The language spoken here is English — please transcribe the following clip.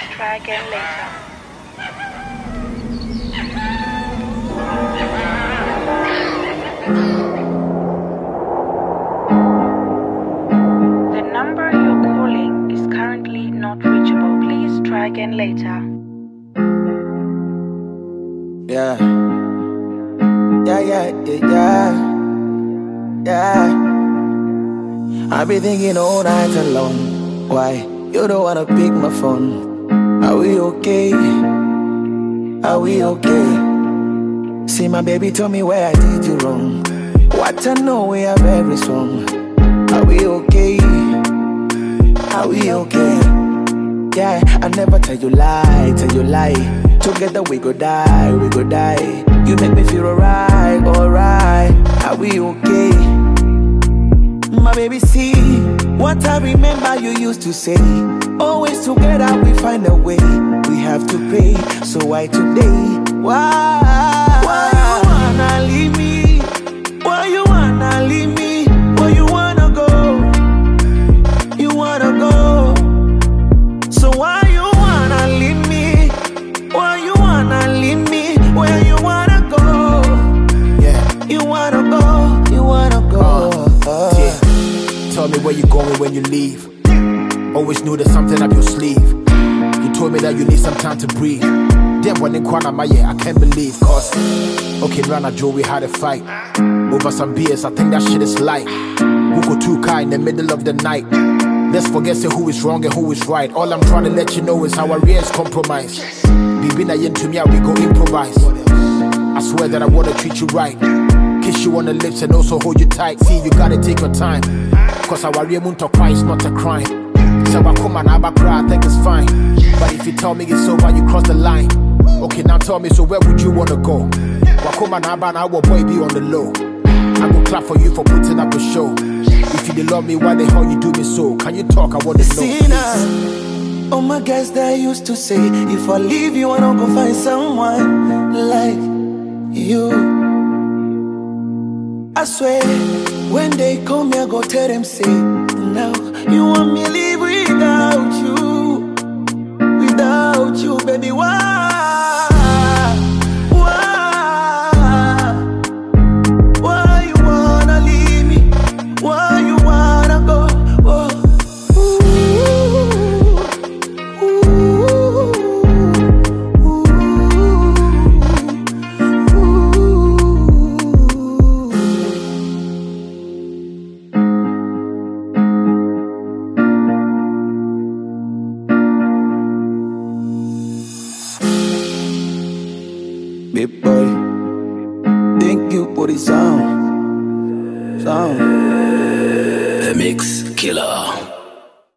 try again later. The number you're calling is currently not reachable. Please try again later. Yeah. I be thinking all night long, why you don't wanna pick my phone? Are we okay? Are we okay? See my baby, tell me where I did you wrong. What I know we are very strong. Are we okay? Are we okay? Yeah, I never tell you lie. Together we go die. You make me feel alright. Are we okay? My baby, see what I remember you used to say. Always together we find a way. We have to pray, so why today? Why you wanna leave me? Why you wanna leave me? Where you wanna go? You wanna go. So why you wanna leave me? Why you wanna leave me? Where you wanna go? Yeah, you wanna go. Yeah. Tell me where you going when you leave. Always knew there's something up your sleeve. You told me that you need some time to breathe. Damn, when in Kwana Maye, I can't believe. Cause, okay, Rana Joe, we had a fight over some beers, I think that shit is light. Wuko Tuka in the middle of the night. Let's forget say who is wrong and who is right. All I'm trying to let you know is how our rears compromise. Bibi na yen to me, we go improvise. I swear that I wanna treat you right. Kiss you on the lips and also hold you tight. See, you gotta take your time. Cause our rear moon to cry is not a crime. So I come and I cry, I think it's fine. But if you tell me it's over, you cross the line. Okay, now tell me, so where would you wanna go? Wakoma Naba and our boy be on the low. I go clap for you for putting up a show. If you didn't love me, why the hell you do me so? Can you talk? I want to know. See now, all my guys that used to say, if I leave you, I don't go find someone like you. I swear, when they come here, go tell them, say, now you want me to live without you, baby, why? Why you wanna leave me? Why you wanna go? Oh. Big boy, thank you for the sound. The Mix Killer.